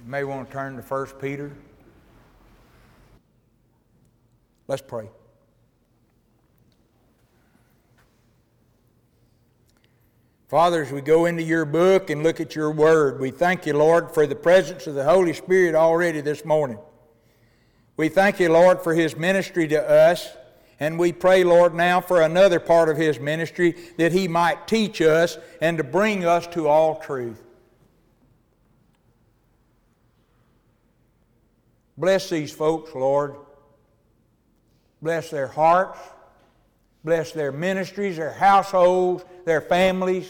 You may want to turn to 1 Peter. Let's pray. Father, as we go into your book and look at your word, we thank you, Lord, for the presence of the Holy Spirit already this morning. We thank you, Lord, for his ministry to us, and we pray, Lord, now for another part of his ministry, that he might teach us and to bring us to all truth. Bless these folks, Lord. Bless their hearts. Bless their ministries, their households, their families.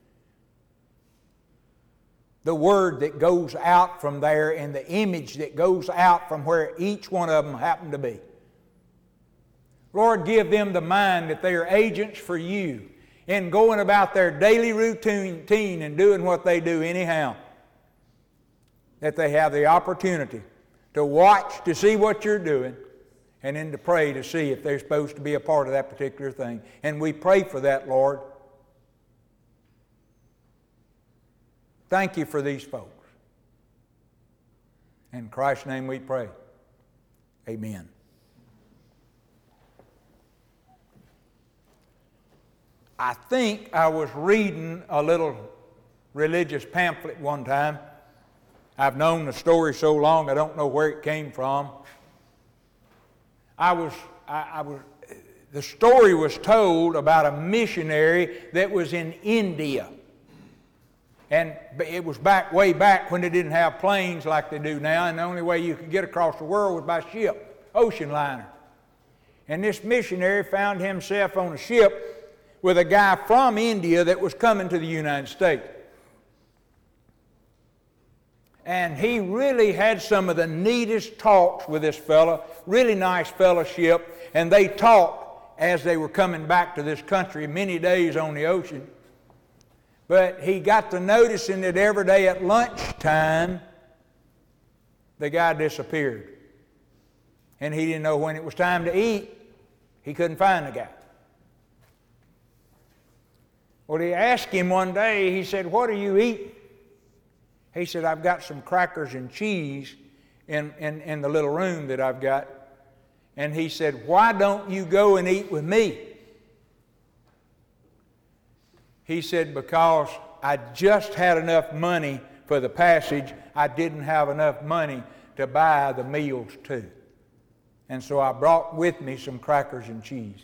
The word that goes out from there and the image that goes out from where each one of them happen to be. Lord, give them the mind that they are agents for you in going about their daily routine and doing what they do anyhow. That they have the opportunity to watch to see what you're doing, and then to pray to see if they're supposed to be a part of that particular thing. And we pray for that, Lord. Thank you for these folks. In Christ's name we pray. Amen. I think I was reading a little religious pamphlet one time. I've known the story so long I don't know where it came from. The story was told about a missionary that was in India. And it was way back when they didn't have planes like they do now, and the only way you could get across the world was by ship, ocean liner. And this missionary found himself on a ship with a guy from India that was coming to the United States. And he really had some of the neatest talks with this fellow, really nice fellowship, and they talked as they were coming back to this country, many days on the ocean. But he got to noticing that every day at lunchtime, the guy disappeared. And he didn't know when it was time to eat. He couldn't find the guy. Well, he asked him one day, he said, "What are you eating?" He said, "I've got some crackers and cheese in the little room that I've got." And he said, "Why don't you go and eat with me?" He said, "Because I just had enough money for the passage. I didn't have enough money to buy the meals too. And so I brought with me some crackers and cheese."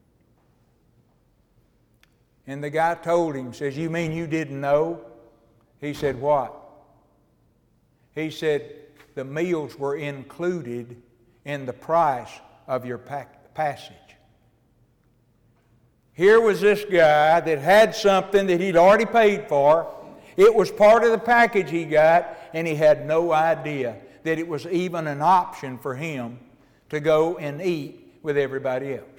And the guy told him, says, "You mean you didn't know?" He said, "What?" He said, "The meals were included in the price of your passage." Here was this guy that had something that he'd already paid for. It was part of the package he got, and he had no idea that it was even an option for him to go and eat with everybody else.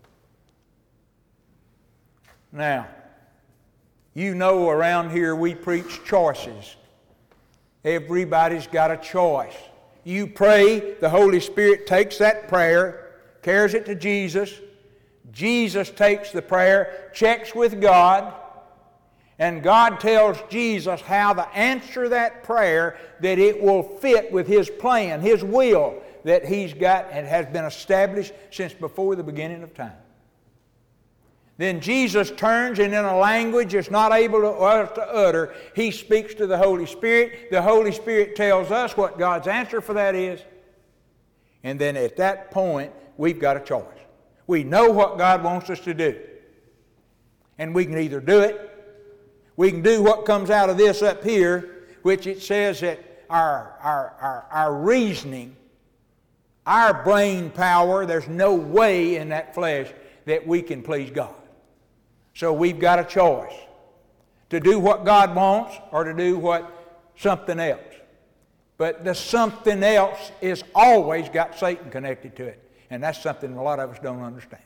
Now, you know around here we preach choices. Everybody's got a choice. You pray, the Holy Spirit takes that prayer, carries it to Jesus. Jesus takes the prayer, checks with God, and God tells Jesus how to answer that prayer that it will fit with His plan, His will that He's got and has been established since before the beginning of time. Then Jesus turns, and in a language that's not able to utter, He speaks to the Holy Spirit. The Holy Spirit tells us what God's answer for that is. And then at that point, we've got a choice. We know what God wants us to do. And we can either do it, we can do what comes out of this up here, which it says that our reasoning, our brain power, there's no way in that flesh that we can please God. So we've got a choice to do what God wants or to do something else. But the something else is always got Satan connected to it. And that's something a lot of us don't understand.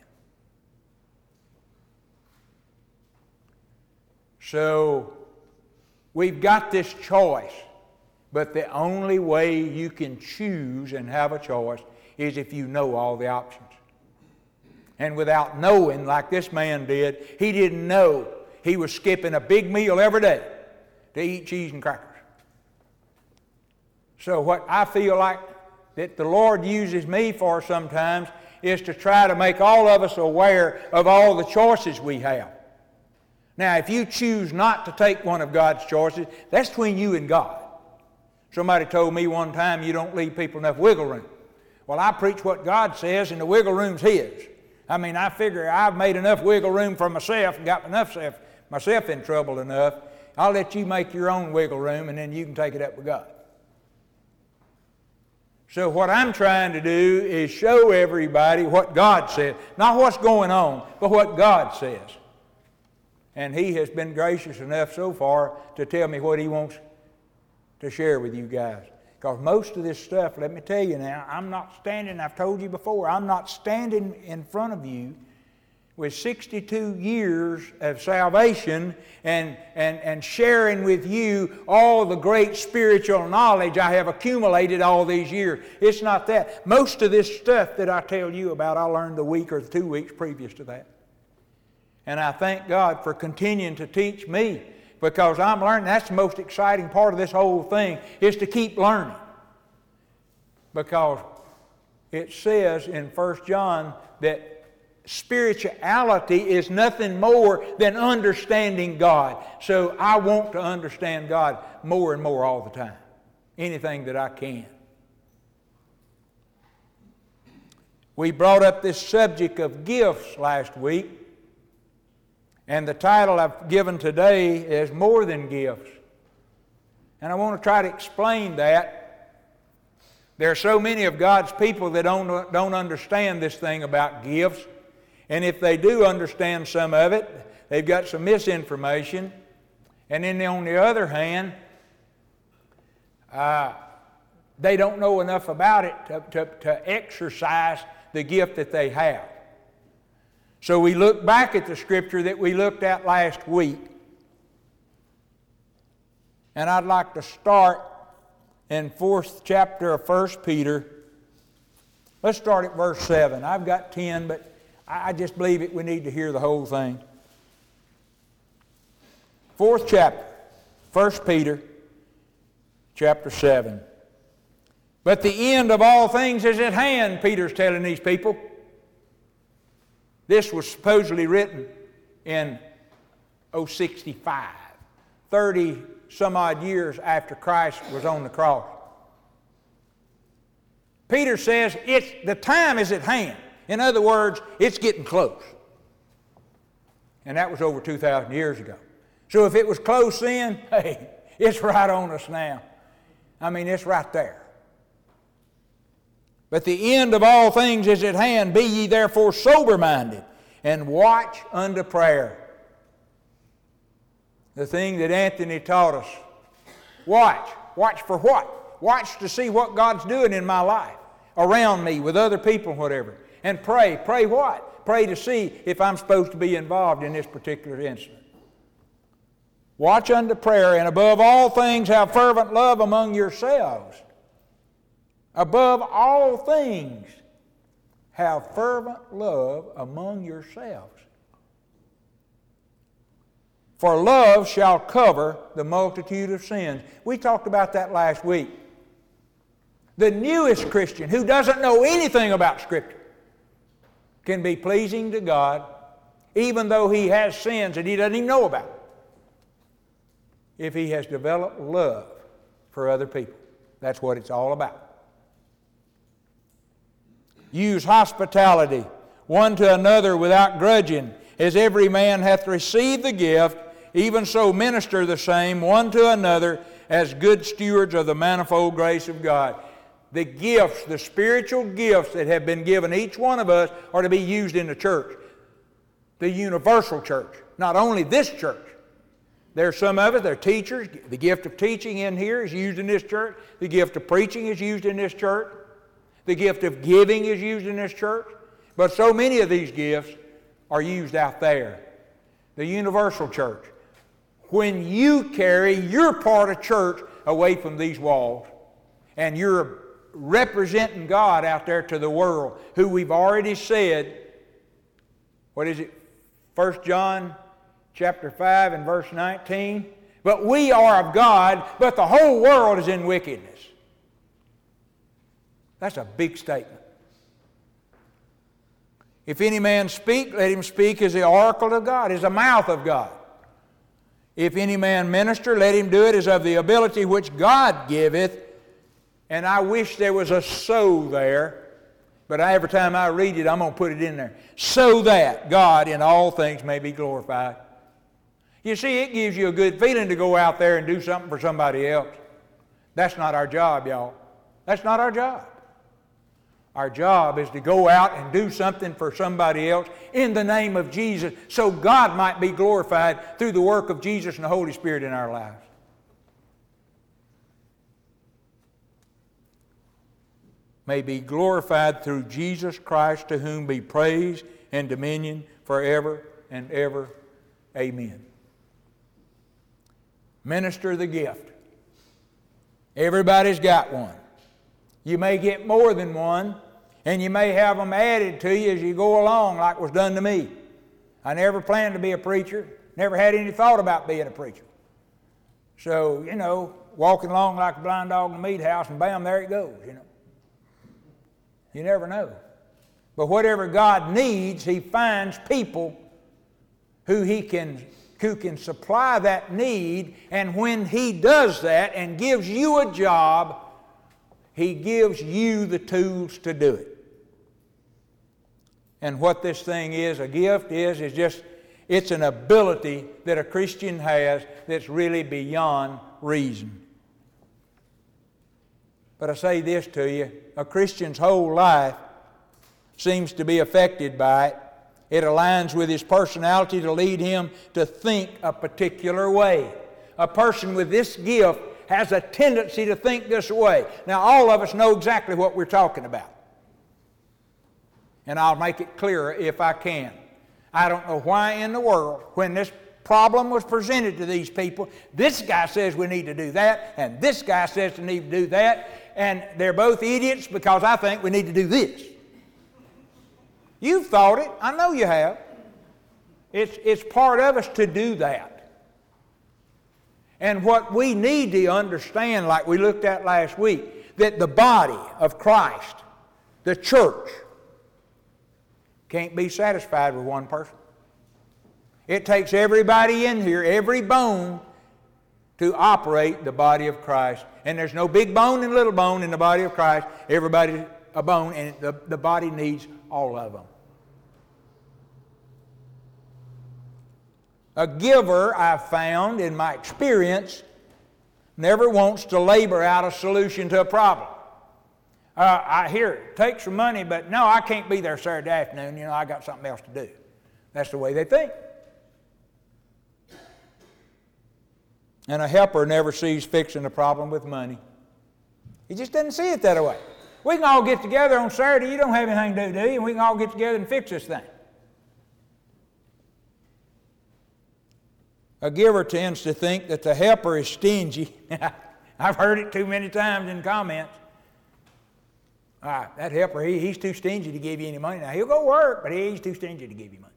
So we've got this choice. But the only way you can choose and have a choice is if you know all the options. And without knowing, like this man did, he didn't know he was skipping a big meal every day to eat cheese and crackers. So what I feel like that the Lord uses me for sometimes is to try to make all of us aware of all the choices we have. Now, if you choose not to take one of God's choices, that's between you and God. Somebody told me one time, you don't leave people enough wiggle room. Well, I preach what God says, and the wiggle room's His. I mean, I figure I've made enough wiggle room for myself and got myself in trouble enough. I'll let you make your own wiggle room, and then you can take it up with God. So what I'm trying to do is show everybody what God says. Not what's going on, but what God says. And He has been gracious enough so far to tell me what He wants to share with you guys. Because most of this stuff, let me tell you now, I'm not standing, I've told you before, I'm not standing in front of you with 62 years of salvation and sharing with you all the great spiritual knowledge I have accumulated all these years. It's not that. Most of this stuff that I tell you about, I learned the week or the 2 weeks previous to that. And I thank God for continuing to teach me, because I'm learning. That's the most exciting part of this whole thing, is to keep learning. Because it says in 1 John that spirituality is nothing more than understanding God. So I want to understand God more and more all the time. Anything that I can. We brought up this subject of gifts last week. And the title I've given today is More Than Gifts. And I want to try to explain that. There are so many of God's people that don't understand this thing about gifts. And if they do understand some of it, they've got some misinformation. And then on the other hand, they don't know enough about it to exercise the gift that they have. So we look back at the scripture that we looked at last week. And I'd like to start in 4th chapter of 1 Peter. Let's start at verse 7. I've got 10, but I just believe we need to hear the whole thing. 4th chapter, 1 Peter, chapter 7. But the end of all things is at hand, Peter's telling these people. This was supposedly written in 65, 30 some odd years after Christ was on the cross. Peter says the time is at hand. In other words, it's getting close. And that was over 2,000 years ago. So if it was close then, hey, it's right on us now. I mean, it's right there. But the end of all things is at hand. Be ye therefore sober-minded, and watch unto prayer. The thing that Anthony taught us. Watch. Watch for what? Watch to see what God's doing in my life, around me, with other people, whatever. And pray. Pray what? Pray to see if I'm supposed to be involved in this particular incident. Watch unto prayer, and above all things have fervent love among yourselves. Above all things, have fervent love among yourselves. For love shall cover the multitude of sins. We talked about that last week. The newest Christian who doesn't know anything about Scripture can be pleasing to God even though he has sins that he doesn't even know about, if he has developed love for other people. That's what it's all about. Use hospitality one to another without grudging, as every man hath received the gift, even so minister the same one to another as good stewards of the manifold grace of God. The gifts, the spiritual gifts that have been given each one of us are to be used in the church, the universal church, not only this church. There are some of it, they're teachers. The gift of teaching in here is used in this church. The gift of preaching is used in this church. The gift of giving is used in this church. But so many of these gifts are used out there. The universal church. When you carry your part of church away from these walls, and you're representing God out there to the world, who we've already said, what is it, 1 John chapter 5 and verse 19? But we are of God, but the whole world is in wickedness. That's a big statement. If any man speak, let him speak as the oracle of God, as the mouth of God. If any man minister, let him do it as of the ability which God giveth. And I wish there was a so there, but every time I read it, I'm going to put it in there. So that God in all things may be glorified. You see, it gives you a good feeling to go out there and do something for somebody else. That's not our job, y'all. That's not our job. Our job is to go out and do something for somebody else in the name of Jesus so God might be glorified through the work of Jesus and the Holy Spirit in our lives. May be glorified through Jesus Christ, to whom be praise and dominion forever and ever. Amen. Minister the gift. Everybody's got one. You may get more than one, and you may have them added to you as you go along, like was done to me. I never planned to be a preacher, never had any thought about being a preacher. So, walking along like a blind dog in the meat house, and bam, there it goes, You never know. But whatever God needs, He finds people who can supply that need, and when He does that and gives you a job, He gives you the tools to do it. And what this thing is, a gift is just, it's an ability that a Christian has that's really beyond reason. But I say this to you, a Christian's whole life seems to be affected by it. It aligns with his personality to lead him to think a particular way. A person with this gift has a tendency to think this way. Now, all of us know exactly what we're talking about. And I'll make it clearer if I can. I don't know why in the world, when this problem was presented to these people, this guy says we need to do that, and this guy says we need to do that, and they're both idiots because I think we need to do this. You've thought it. I know you have. It's part of us to do that. And what we need to understand, like we looked at last week, that the body of Christ, the church, can't be satisfied with one person. It takes everybody in here, every bone, to operate the body of Christ. And there's no big bone and little bone in the body of Christ. Everybody's a bone, and the body needs all of them. A giver, I've found in my experience, never wants to labor out a solution to a problem. I hear it takes some money, but no, I can't be there Saturday afternoon. I got something else to do. That's the way they think. And a helper never sees fixing a problem with money. He just doesn't see it that way. We can all get together on Saturday. You don't have anything to do, do you? And we can all get together and fix this thing. A giver tends to think that the helper is stingy. I've heard it too many times in comments. That helper, he's too stingy to give you any money. Now, he'll go work, but he's too stingy to give you money.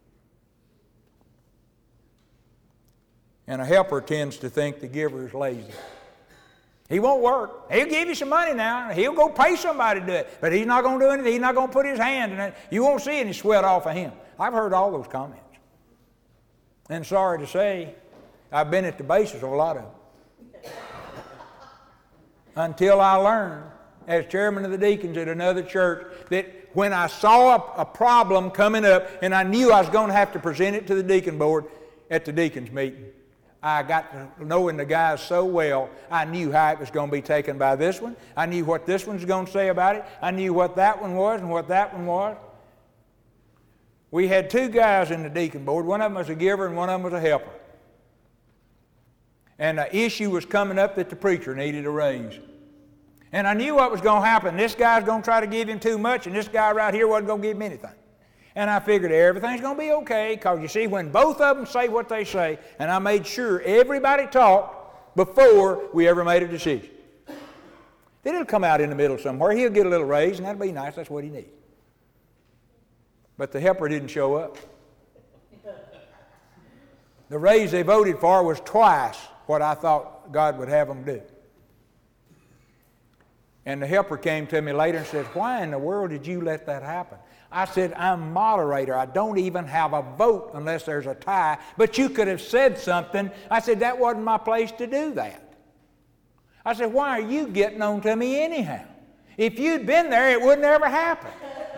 And a helper tends to think the giver is lazy. He won't work. He'll give you some money now. He'll go pay somebody to do it. But he's not going to do anything. He's not going to put his hand in it. You won't see any sweat off of him. I've heard all those comments. And sorry to say, I've been at the basis of a lot of them. Until I learned, as chairman of the deacons at another church, that when I saw a problem coming up and I knew I was going to have to present it to the deacon board at the deacons meeting, I got to knowing the guys so well, I knew how it was going to be taken by this one. I knew what this one's going to say about it. I knew what that one was and what that one was. We had two guys in the deacon board. One of them was a giver and one of them was a helper. And an issue was coming up that the preacher needed a raise. And I knew what was going to happen. This guy's going to try to give him too much, and this guy right here wasn't going to give him anything. And I figured everything's going to be okay, because you see, when both of them say what they say, and I made sure everybody talked before we ever made a decision. Then it'll come out in the middle somewhere. He'll get a little raise, and that'll be nice. That's what he needs. But the helper didn't show up. The raise they voted for was twice what I thought God would have them do. And the helper came to me later and said, why in the world did you let that happen? I said, I'm moderator. I don't even have a vote unless there's a tie. But you could have said something. I said, that wasn't my place to do that. I said, why are you getting on to me anyhow? If you'd been there, it wouldn't ever happen.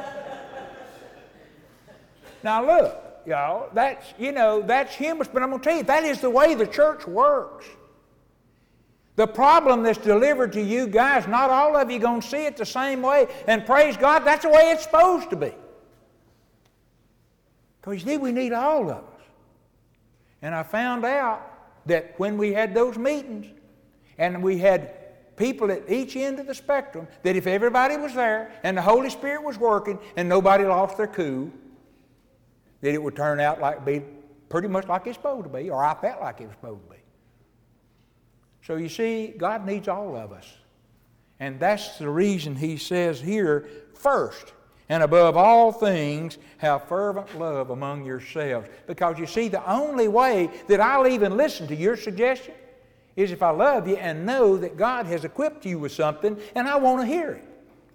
Now look, y'all, that's humorous, but I'm going to tell you, that is the way the church works. The problem that's delivered to you guys, not all of you are going to see it the same way. And praise God, that's the way it's supposed to be. Because you see, we need all of us. And I found out that when we had those meetings, and we had people at each end of the spectrum, that if everybody was there, and the Holy Spirit was working, and nobody lost their cool, that it would turn out like be pretty much like it's supposed to be, or I felt like it was supposed to be. So you see, God needs all of us. And that's the reason He says here, first, and above all things, have fervent love among yourselves. Because you see, the only way that I'll even listen to your suggestion is if I love you and know that God has equipped you with something and I want to hear it.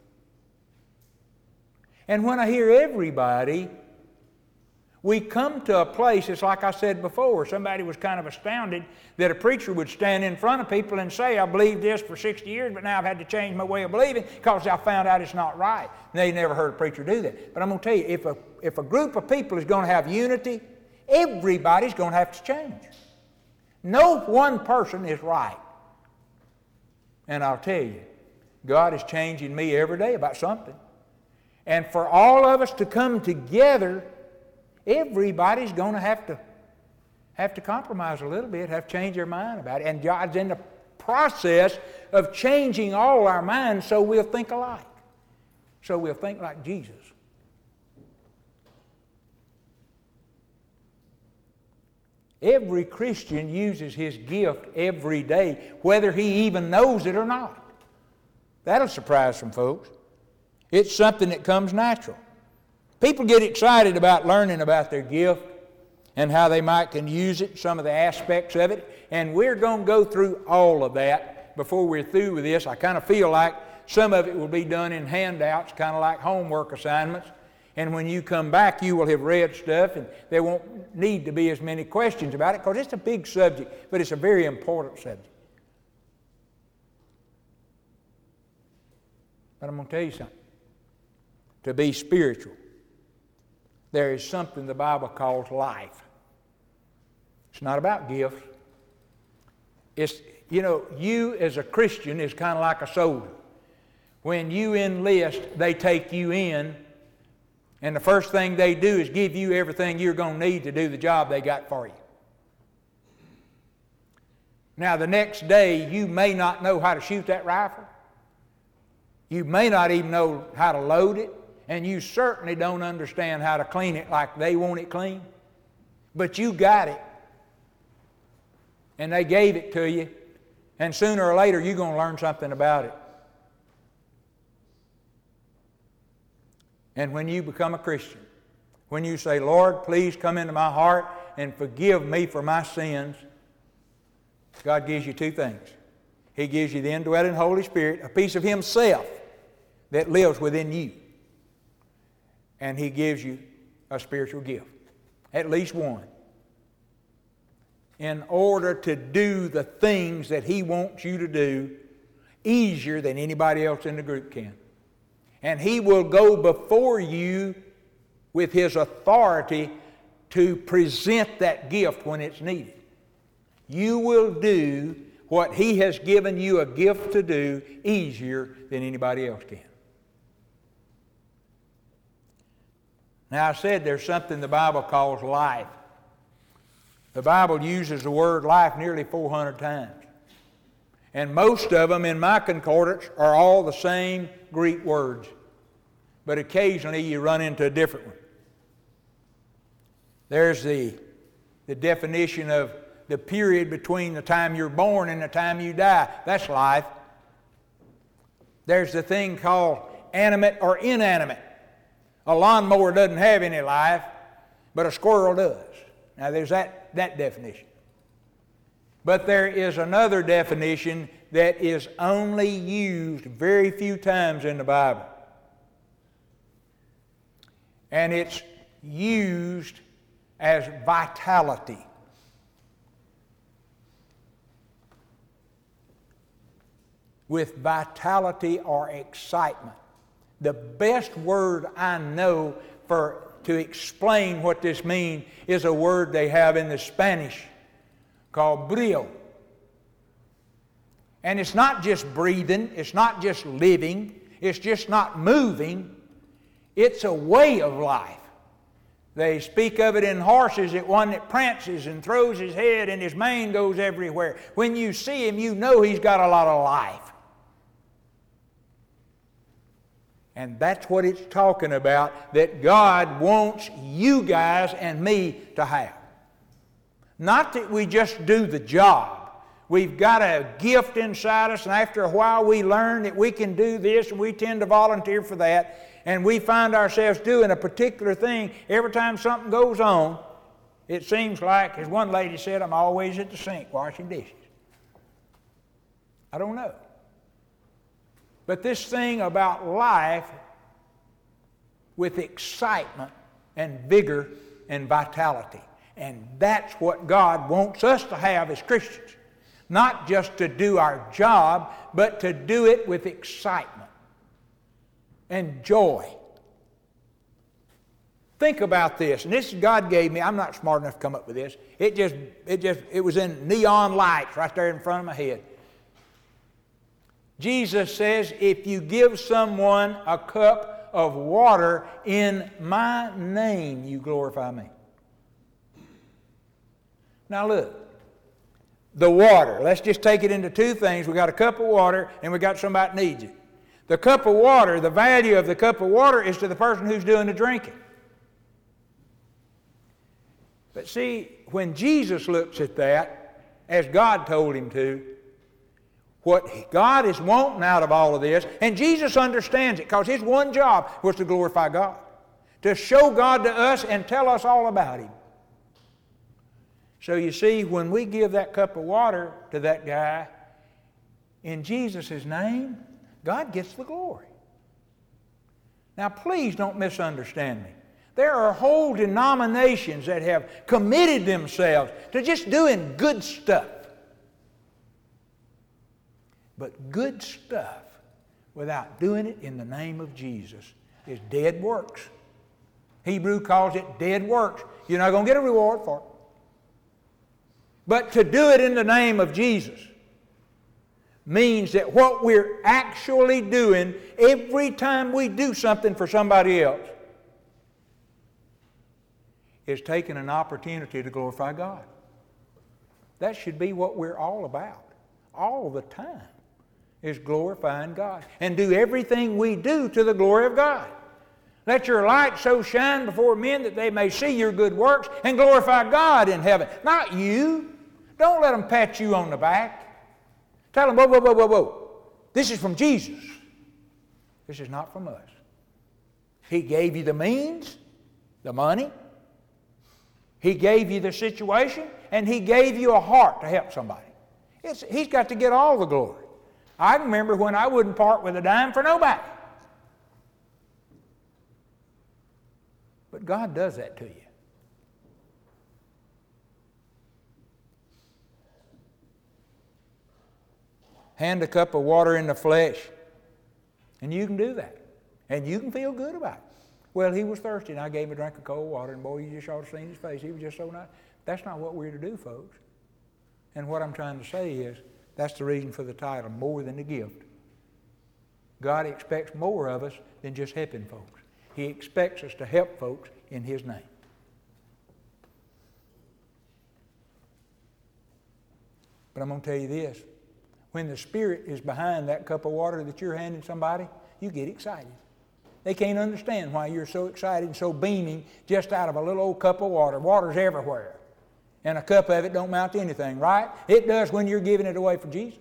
And when I hear everybody, we come to a place, it's like I said before, somebody was kind of astounded that a preacher would stand in front of people and say, I believed this for 60 years, but now I've had to change my way of believing because I found out it's not right. And they never heard a preacher do that. But I'm going to tell you, if a group of people is going to have unity, everybody's going to have to change. No one person is right. And I'll tell you, God is changing me every day about something. And for all of us to come together, everybody's going to have to compromise a little bit, have to change their mind about it. And God's in the process of changing all our minds so we'll think alike. So we'll think like Jesus. Every Christian uses his gift every day, whether he even knows it or not. That'll surprise some folks. It's something that comes natural. People get excited about learning about their gift and how they might can use it, some of the aspects of it, and we're going to go through all of that before we're through with this. I kind of feel like some of it will be done in handouts, kind of like homework assignments, and when you come back you will have read stuff and there won't need to be as many questions about it because it's a big subject, but it's a very important subject. But I'm going to tell you something. To be spiritual, there is something the Bible calls life. It's not about gifts. It's, you as a Christian is kind of like a soldier. When you enlist, they take you in, and the first thing they do is give you everything you're going to need to do the job they got for you. Now, the next day, you may not know how to shoot that rifle. You may not even know how to load it. And you certainly don't understand how to clean it like they want it clean. But you got it. And they gave it to you. And sooner or later, you're going to learn something about it. And when you become a Christian, when you say, Lord, please come into my heart and forgive me for my sins, God gives you two things. He gives you the indwelling Holy Spirit, a piece of Himself that lives within you. And He gives you a spiritual gift, at least one, in order to do the things that He wants you to do easier than anybody else in the group can. And He will go before you with His authority to present that gift when it's needed. You will do what He has given you a gift to do easier than anybody else can. Now, I said there's something the Bible calls life. The Bible uses the word life nearly 400 times. And most of them in my concordance are all the same Greek words. But occasionally you run into a different one. There's the definition of the period between the time you're born and the time you die. That's life. There's the thing called animate or inanimate. A lawnmower doesn't have any life, but a squirrel does. Now there's that definition. But there is another definition that is only used very few times in the Bible. And it's used as vitality. With vitality or excitement. The best word I know to explain what this means is a word they have in the Spanish called brio. And it's not just breathing, it's not just living, it's just not moving, it's a way of life. They speak of it in horses, it's one that prances and throws his head and his mane goes everywhere. When you see him, you know he's got a lot of life. And that's what it's talking about, that God wants you guys and me to have. Not that we just do the job. We've got a gift inside us, and after a while we learn that we can do this, and we tend to volunteer for that, and we find ourselves doing a particular thing. Every time something goes on, it seems like, as one lady said, I'm always at the sink washing dishes. I don't know. But this thing about life with excitement and vigor and vitality. And that's what God wants us to have as Christians. Not just to do our job, but to do it with excitement and joy. Think about this. And this God gave me. I'm not smart enough to come up with this. It was in neon lights right there in front of my head. Jesus says, if you give someone a cup of water in my name, you glorify me. Now look, the water, let's just take it into two things. We got a cup of water and we got somebody that needs it. The cup of water, the value of the cup of water is to the person who's doing the drinking. But see, when Jesus looks at that, as God told him to, what God is wanting out of all of this, and Jesus understands it because his one job was to glorify God, to show God to us and tell us all about him. So you see, when we give that cup of water to that guy in Jesus' name, God gets the glory. Now please don't misunderstand me. There are whole denominations that have committed themselves to just doing good stuff. But good stuff without doing it in the name of Jesus is dead works. Hebrew calls it dead works. You're not going to get a reward for it. But to do it in the name of Jesus means that what we're actually doing every time we do something for somebody else is taking an opportunity to glorify God. That should be what we're all about, all the time, is glorifying God. And do everything we do to the glory of God. Let your light so shine before men that they may see your good works and glorify God in heaven. Not you. Don't let them pat you on the back. Tell them, whoa, whoa, whoa, whoa, whoa. This is from Jesus. This is not from us. He gave you the means, the money. He gave you the situation, and He gave you a heart to help somebody. He's got to get all the glory. I remember when I wouldn't part with a dime for nobody. But God does that to you. Hand a cup of water in the flesh, and you can do that. And you can feel good about it. Well, he was thirsty, and I gave him a drink of cold water, and boy, you just ought to see his face. He was just so nice. That's not what we're to do, folks. And what I'm trying to say is, that's the reason for the title, more than a gift. God expects more of us than just helping folks. He expects us to help folks in His name. But I'm going to tell you this. When the Spirit is behind that cup of water that you're handing somebody, you get excited. They can't understand why you're so excited and so beaming just out of a little old cup of water. Water's everywhere. And a cup of it don't amount to anything, right? It does when you're giving it away for Jesus.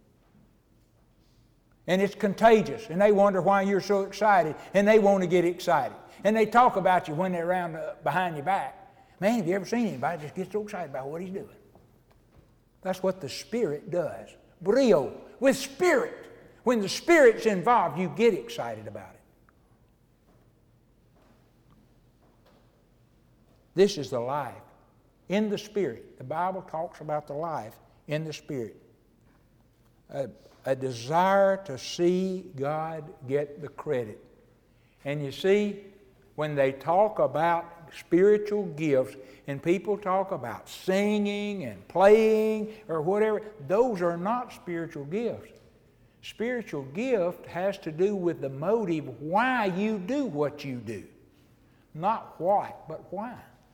And it's contagious. And they wonder why you're so excited. And they want to get excited. And they talk about you when they're around behind your back. Man, have you ever seen anybody just get so excited about what he's doing? That's what the Spirit does. Brio, with spirit. When the Spirit's involved, you get excited about it. This is the life in the Spirit. The Bible talks about the life in the Spirit. A desire to see God get the credit. And you see, when they talk about spiritual gifts and people talk about singing and playing or whatever, those are not spiritual gifts. Spiritual gift has to do with the motive why you do what you do. Not what, but why.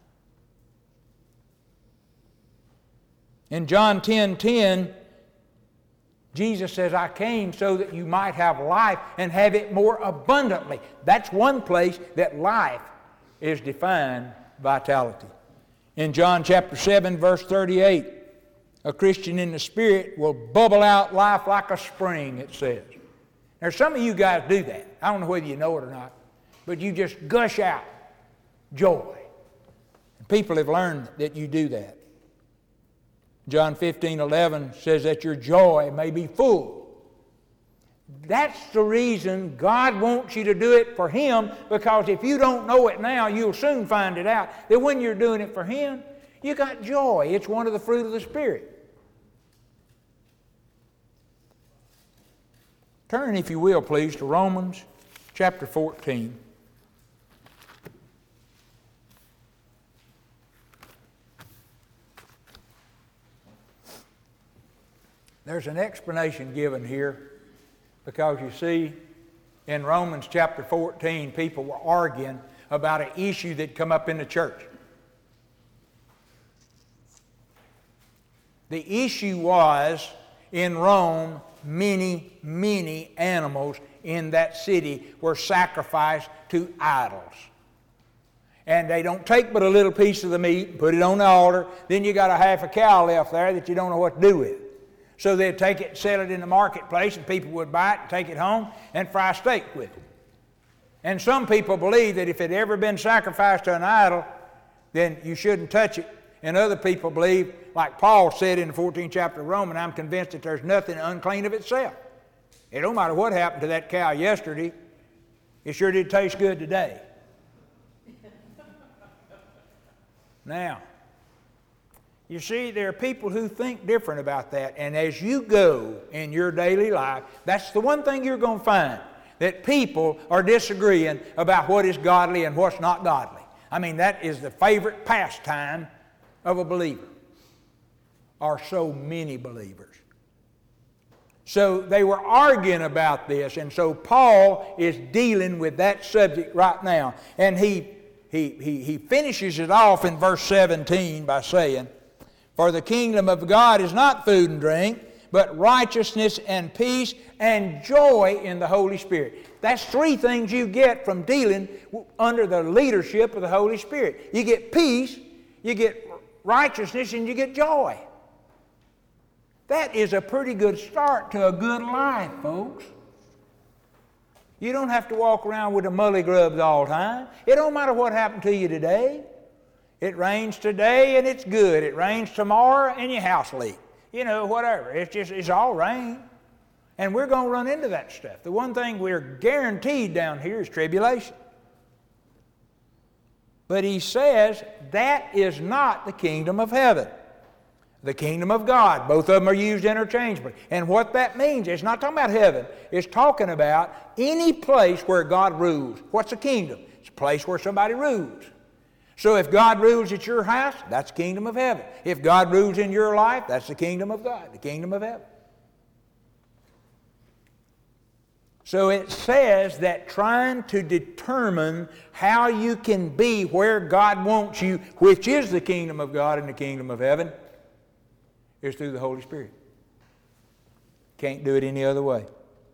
In John 10:10, Jesus says, I came so that you might have life and have it more abundantly. That's one place that life is defined vitality. In John chapter 7, verse 38, a Christian in the Spirit will bubble out life like a spring, it says. Now, some of you guys do that. I don't know whether you know it or not, but you just gush out joy. And people have learned that you do that. John 15:11 says that your joy may be full. That's the reason God wants you to do it for Him, because if you don't know it now, you'll soon find it out that when you're doing it for Him, you got joy. It's one of the fruit of the Spirit. Turn, if you will, please, to Romans chapter 14. There's an explanation given here because you see, in Romans chapter 14, people were arguing about an issue that come up in the church. The issue was, in Rome, many animals in that city were sacrificed to idols. And they don't take but a little piece of the meat and put it on the altar. Then you got a half a cow left there that you don't know what to do with. So they'd take it and sell it in the marketplace, and people would buy it and take it home and fry steak with it. And some people believe that if it had ever been sacrificed to an idol, then you shouldn't touch it. And other people believe, like Paul said in the 14th chapter of Romans, I'm convinced that there's nothing unclean of itself. It don't matter what happened to that cow yesterday, it sure did taste good today. Now, you see, there are people who think different about that, and as you go in your daily life, that's the one thing you're going to find, that people are disagreeing about what is godly and what's not godly. I mean, that is the favorite pastime of a believer, or so many believers. So they were arguing about this, and so Paul is dealing with that subject right now, and he finishes it off in verse 17 by saying, for the kingdom of God is not food and drink, but righteousness and peace and joy in the Holy Spirit. That's three things you get from dealing under the leadership of the Holy Spirit. You get peace, you get righteousness, and you get joy. That is a pretty good start to a good life, folks. You don't have to walk around with the mully grubs all the time. It don't matter what happened to you today. It rains today and it's good. It rains tomorrow and your house leaks. You know, whatever. It's all rain. And we're going to run into that stuff. The one thing we're guaranteed down here is tribulation. But he says that is not the kingdom of heaven. The kingdom of God. Both of them are used interchangeably. And what that means, it's not talking about heaven. It's talking about any place where God rules. What's a kingdom? It's a place where somebody rules. So if God rules at your house, that's the kingdom of heaven. If God rules in your life, that's the kingdom of God, the kingdom of heaven. So it says that trying to determine how you can be where God wants you, which is the kingdom of God and the kingdom of heaven, is through the Holy Spirit. Can't do it any other way.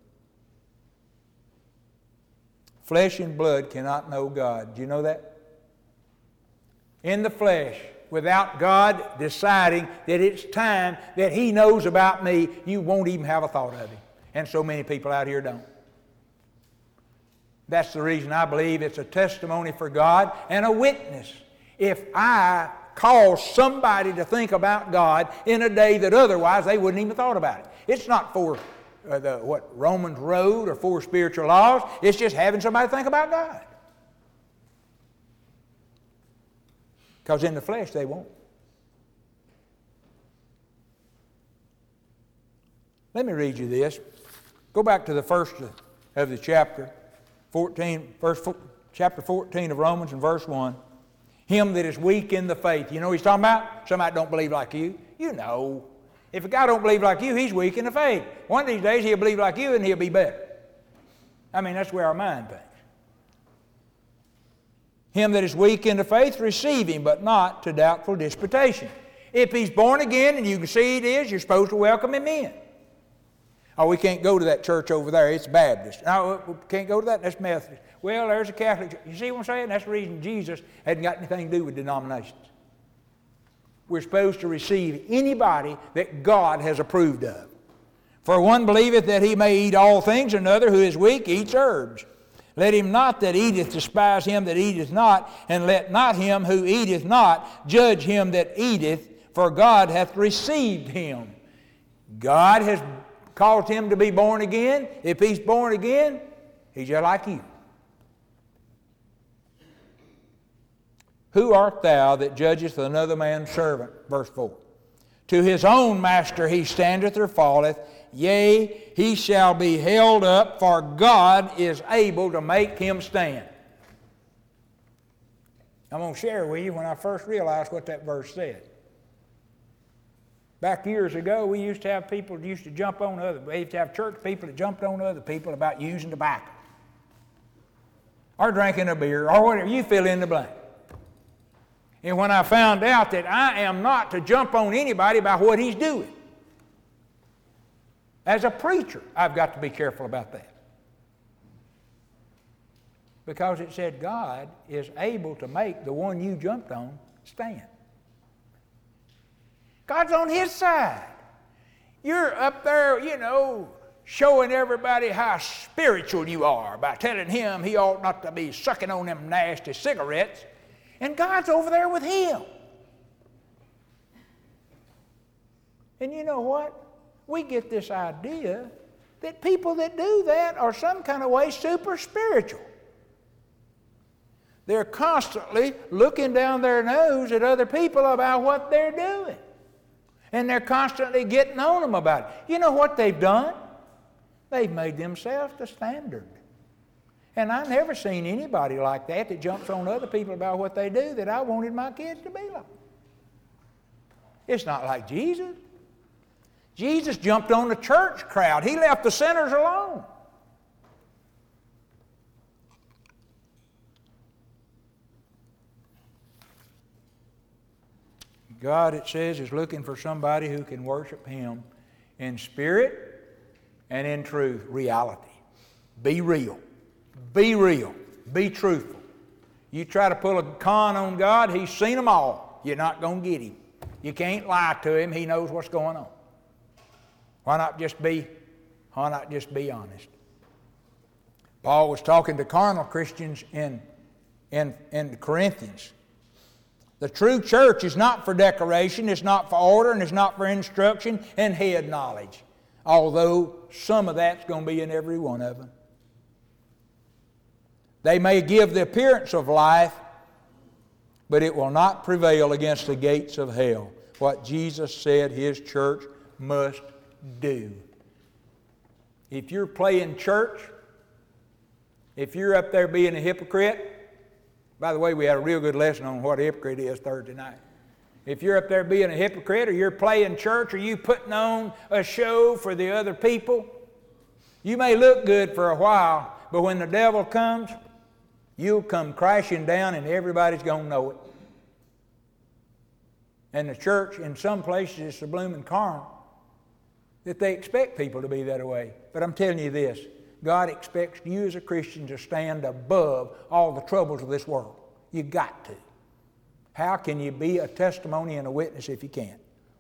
Flesh and blood cannot know God. Do you know that? In the flesh, without God deciding that it's time that He knows about me, you won't even have a thought of Him. And so many people out here don't. That's the reason I believe it's a testimony for God and a witness. If I cause somebody to think about God in a day that otherwise they wouldn't even thought about it. It's not for Romans Road or 4 spiritual laws. It's just having somebody think about God. Because in the flesh they won't. Let me read you this. Go back to the first of the chapter, chapter 14 of Romans and verse 1. Him that is weak in the faith. You know what he's talking about? Somebody don't believe like you. You know. If a guy don't believe like you, he's weak in the faith. One of these days he'll believe like you and he'll be better. I mean, that's where our mind thinks. Him that is weak in the faith, receive him, but not to doubtful disputation. If he's born again and you can see it is, you're supposed to welcome him in. Oh, we can't go to that church over there. It's Baptist. No, we can't go to that. That's Methodist. Well, there's a Catholic church. You see what I'm saying? That's the reason Jesus hadn't got anything to do with denominations. We're supposed to receive anybody that God has approved of. For one believeth that he may eat all things, and another who is weak eats herbs. Let him not that eateth despise him that eateth not, and let not him who eateth not judge him that eateth, for God hath received him. God has caused him to be born again. If he's born again, he's just like you. Who art thou that judgest another man's servant? Verse 4. To his own master he standeth or falleth, yea, he shall be held up, for God is able to make him stand. I'm going to share with you when I first realized what that verse said. Back years ago, we used to have people that used to jump on other. We used to have church people that jumped on other people about using tobacco, or drinking a beer, or whatever. You fill in the blank. And when I found out that I am not to jump on anybody about what he's doing, as a preacher, I've got to be careful about that. Because it said God is able to make the one you jumped on stand. God's on his side. You're up there, showing everybody how spiritual you are by telling him he ought not to be sucking on them nasty cigarettes. And God's over there with him. And you know what? We get this idea that people that do that are some kind of way super spiritual. They're constantly looking down their nose at other people about what they're doing. And they're constantly getting on them about it. You know what they've done? They've made themselves the standard. And I've never seen anybody like that jumps on other people about what they do that I wanted my kids to be like. It's not like Jesus. Jesus jumped on the church crowd. He left the sinners alone. God, it says, is looking for somebody who can worship him in spirit and in truth. Reality. Be real. Be real. Be truthful. You try to pull a con on God, he's seen them all. You're not going to get him. You can't lie to him. He knows what's going on. Why not just be honest? Paul was talking to carnal Christians in the Corinthians. The true church is not for decoration, it's not for order, and it's not for instruction and head knowledge. Although some of that's going to be in every one of them. They may give the appearance of life, but it will not prevail against the gates of hell. What Jesus said his church must do. If you're playing church, if you're up there being a hypocrite, by the way, we had a real good lesson on what a hypocrite is Thursday night. If you're up there being a hypocrite, or you're playing church, or you putting on a show for the other people, you may look good for a while, but when the devil comes, you'll come crashing down and everybody's going to know it. And the church in some places is so blooming carnal that they expect people to be that way. But I'm telling you this, God expects you as a Christian to stand above all the troubles of this world. You've got to. How can you be a testimony and a witness if you can't?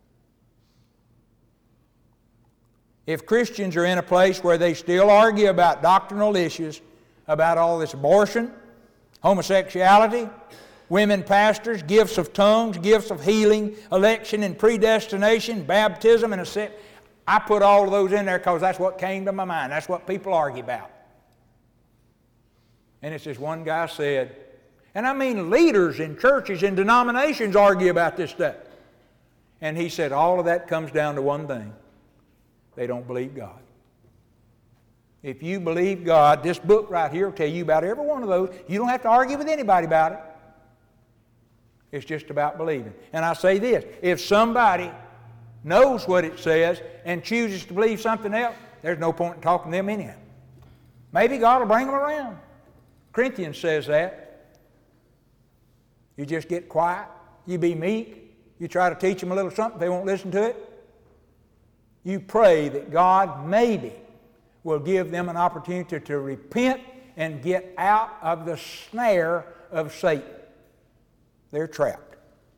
If Christians are in a place where they still argue about doctrinal issues, about all this abortion, homosexuality, women pastors, gifts of tongues, gifts of healing, election and predestination, baptism and I put all of those in there because that's what came to my mind. That's what people argue about. And it's this one guy said, and I mean leaders in churches and denominations argue about this stuff. And he said all of that comes down to one thing. They don't believe God. If you believe God, this book right here will tell you about every one of those. You don't have to argue with anybody about it. It's just about believing. And I say this, if somebody knows what it says and chooses to believe something else, there's no point in talking to them anyhow. Maybe God will bring them around. Corinthians says that. You just get quiet. You be meek. You try to teach them a little something. They won't listen to it. You pray that God maybe will give them an opportunity to repent and get out of the snare of Satan. They're trapped.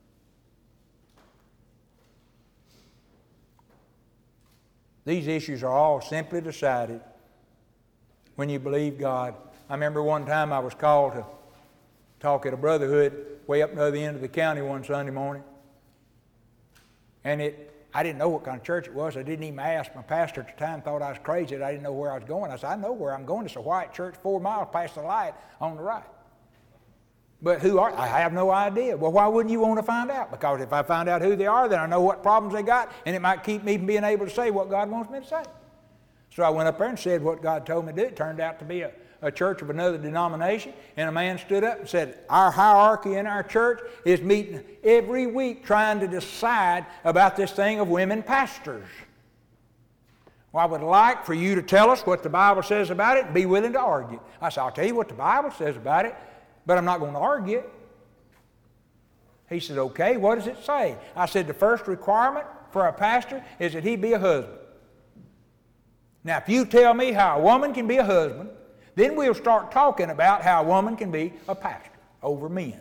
These issues are all simply decided when you believe God. I remember one time I was called to talk at a brotherhood way up near the other end of the county one Sunday morning. And I didn't know what kind of church it was. I didn't even ask. My pastor at the time thought I was crazy that I didn't know where I was going. I said, I know where I'm going. It's a white church 4 miles past the light on the right. But who are they? I have no idea. Well, why wouldn't you want to find out? Because if I find out who they are, then I know what problems they got, and it might keep me from being able to say what God wants me to say. So I went up there and said what God told me to do. It turned out to be a church of another denomination, and a man stood up and said, our hierarchy in our church is meeting every week trying to decide about this thing of women pastors. Well, I would like for you to tell us what the Bible says about it and be willing to argue. I said, I'll tell you what the Bible says about it, but I'm not going to argue it. He said, okay, what does it say? I said, the first requirement for a pastor is that he be a husband. Now, if you tell me how a woman can be a husband, then we'll start talking about how a woman can be a pastor over men.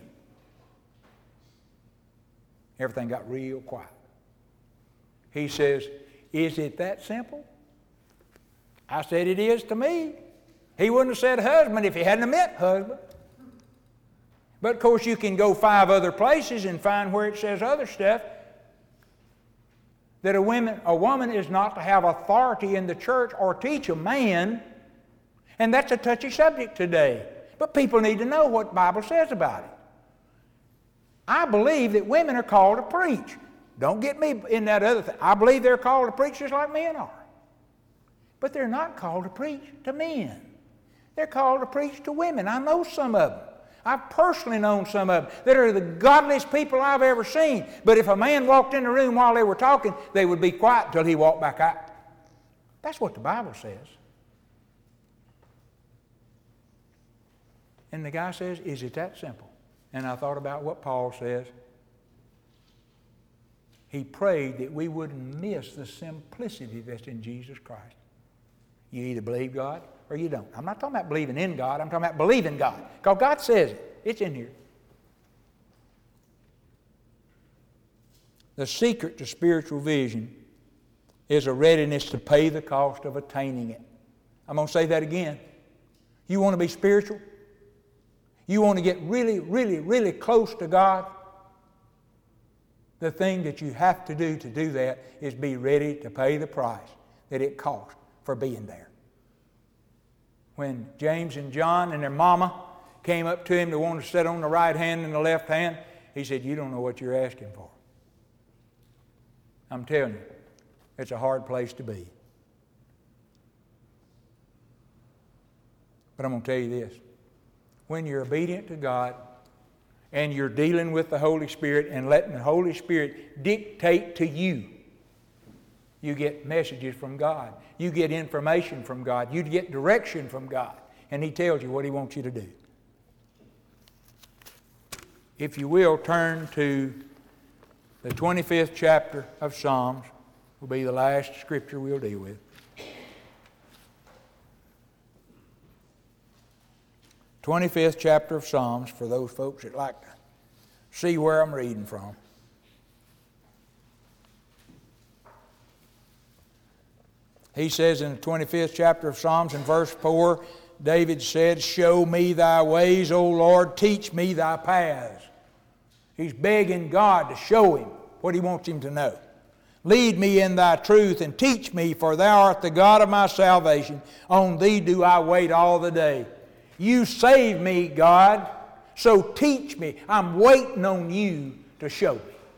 Everything got real quiet. He says, is it that simple? I said, it is to me. He wouldn't have said husband if he hadn't meant husband. But of course you can go 5 other places and find where it says other stuff. That a woman is not to have authority in the church or teach a man. And that's a touchy subject today. But people need to know what the Bible says about it. I believe that women are called to preach. Don't get me in that other thing. I believe they're called to preach just like men are. But they're not called to preach to men. They're called to preach to women. I know some of them. I've personally known some of them that are the godliest people I've ever seen. But if a man walked in the room while they were talking, they would be quiet until he walked back out. That's what the Bible says. And the guy says, is it that simple? And I thought about what Paul says. He prayed that we wouldn't miss the simplicity that's in Jesus Christ. You either believe God or you don't. I'm not talking about believing in God. I'm talking about believing God. Because God says it. It's in here. The secret to spiritual vision is a readiness to pay the cost of attaining it. I'm going to say that again. You want to be spiritual? You want to get really, really, really close to God? The thing that you have to do that is be ready to pay the price that it costs for being there. When James and John and their mama came up to him to want to sit on the right hand and the left hand, he said, you don't know what you're asking for. I'm telling you, it's a hard place to be. But I'm going to tell you this. When you're obedient to God and you're dealing with the Holy Spirit and letting the Holy Spirit dictate to you, you get messages from God. You get information from God. You get direction from God. And He tells you what He wants you to do. If you will, turn to the 25th chapter of Psalms. Will be the last scripture we'll deal with. 25th chapter of Psalms, for those folks that like to see where I'm reading from. He says in the 25th chapter of Psalms in verse 4, David said, show me thy ways, O Lord, teach me thy paths. He's begging God to show him what he wants him to know. Lead me in thy truth and teach me, for thou art the God of my salvation. On thee do I wait all the day. You save me, God, so teach me. I'm waiting on you to show me.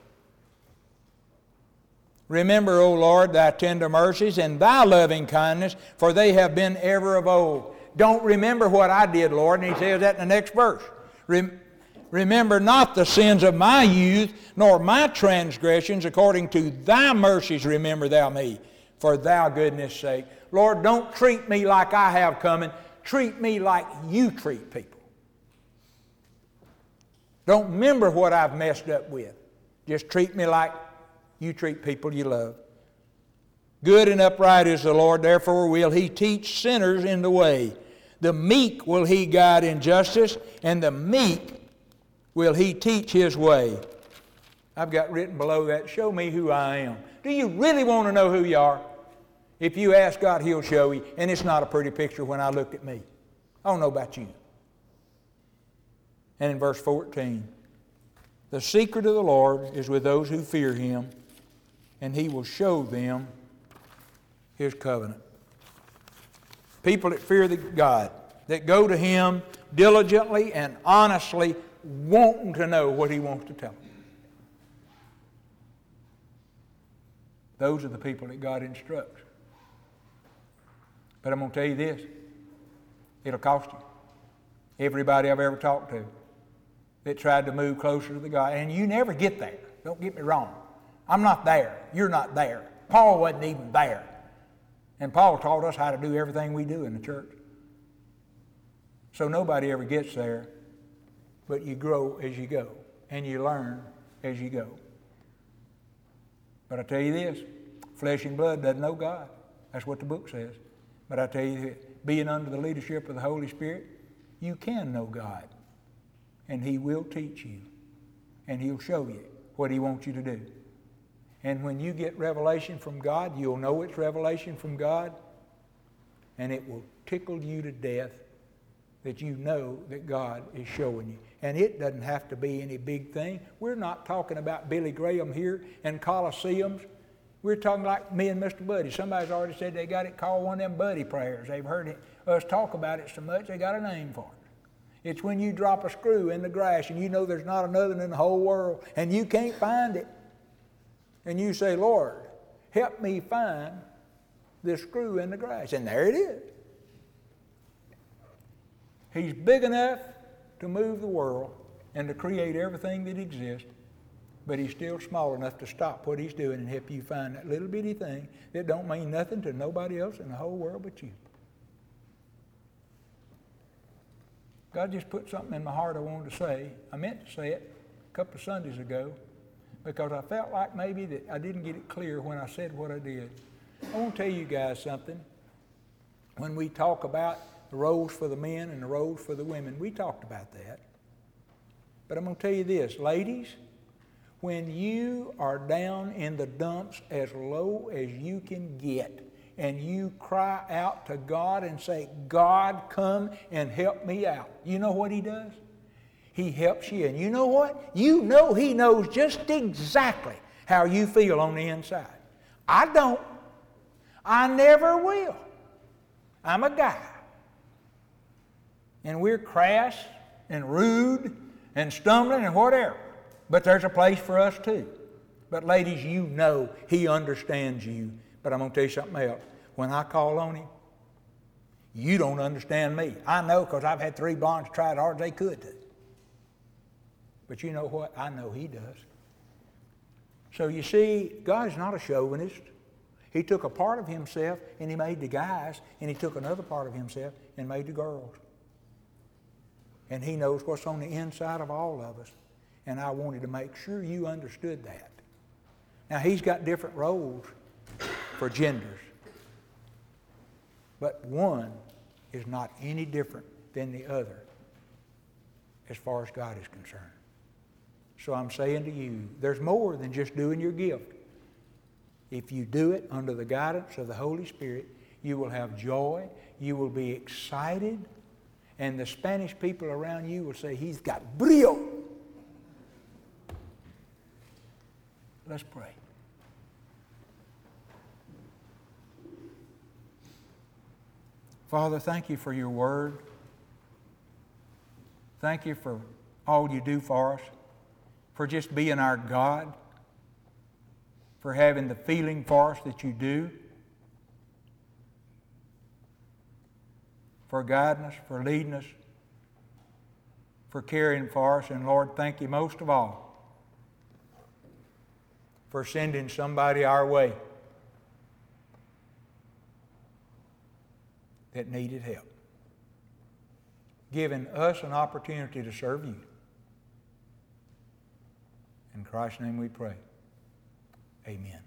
Remember, O Lord, thy tender mercies and thy loving kindness, for they have been ever of old. Don't remember what I did, Lord. And he says that in the next verse. Remember not the sins of my youth, nor my transgressions. According to thy mercies remember thou me, for thy goodness' sake. Lord, don't treat me like I have coming. Treat me like you treat people. Don't remember what I've messed up with. Just treat me like you treat people you love. Good and upright is the Lord, therefore will he teach sinners in the way. The meek will he guide in justice, and the meek will he teach his way. I've got written below that, show me who I am. Do you really want to know who you are? If you ask God, he'll show you. And it's not a pretty picture when I look at me. I don't know about you. And in verse 14, the secret of the Lord is with those who fear him, and he will show them his covenant. People that fear God, that go to him diligently and honestly, wanting to know what he wants to tell them. Those are the people that God instructs. But I'm going to tell you this. It'll cost you. Everybody I've ever talked to that tried to move closer to the God. And you never get there. Don't get me wrong. I'm not there. You're not there. Paul wasn't even there. And Paul taught us how to do everything we do in the church. So nobody ever gets there, but you grow as you go, and you learn as you go. But I tell you this, flesh and blood doesn't know God. That's what the book says. But I tell you, being under the leadership of the Holy Spirit, you can know God. And he will teach you. And he'll show you what he wants you to do. And when you get revelation from God, you'll know it's revelation from God. And it will tickle you to death that you know that God is showing you. And it doesn't have to be any big thing. We're not talking about Billy Graham here and Colosseums. We're talking like me and Mr. Buddy. Somebody's already said they got it called one of them buddy prayers. They've heard us talk about it so much they got a name for it. It's when you drop a screw in the grass and you know there's not another in the whole world and you can't find it. And you say, Lord, help me find this screw in the grass. And there it is. He's big enough to move the world and to create everything that exists, but he's still small enough to stop what he's doing and help you find that little bitty thing that don't mean nothing to nobody else in the whole world but you. God just put something in my heart I wanted to say. I meant to say it a couple of Sundays ago because I felt like maybe that I didn't get it clear when I said what I did. I want to tell you guys something. When we talk about the roles for the men and the roles for the women, we talked about that. But I'm going to tell you this, ladies, when you are down in the dumps as low as you can get, and you cry out to God and say, God, come and help me out. You know what he does? He helps you. And you know what? You know he knows just exactly how you feel on the inside. I don't. I never will. I'm a guy. And we're crass and rude and stumbling and whatever. But there's a place for us too. But ladies, you know he understands you. But I'm going to tell you something else. When I call on him, you don't understand me. I know because I've had 3 blondes try as hard as they could to. But you know what? I know he does. So you see, God is not a chauvinist. He took a part of himself and he made the guys, and he took another part of himself and made the girls. And he knows what's on the inside of all of us. And I wanted to make sure you understood that. Now, he's got different roles for genders. But one is not any different than the other as far as God is concerned. So I'm saying to you, there's more than just doing your gift. If you do it under the guidance of the Holy Spirit, you will have joy, you will be excited, and the Spanish people around you will say, he's got brio. Let's pray. Father, thank you for your word. Thank you for all you do for us, for just being our God, for having the feeling for us that you do, for guiding us, for leading us, for caring for us. And Lord, thank you most of all for sending somebody our way that needed help, giving us an opportunity to serve you. In Christ's name we pray. Amen.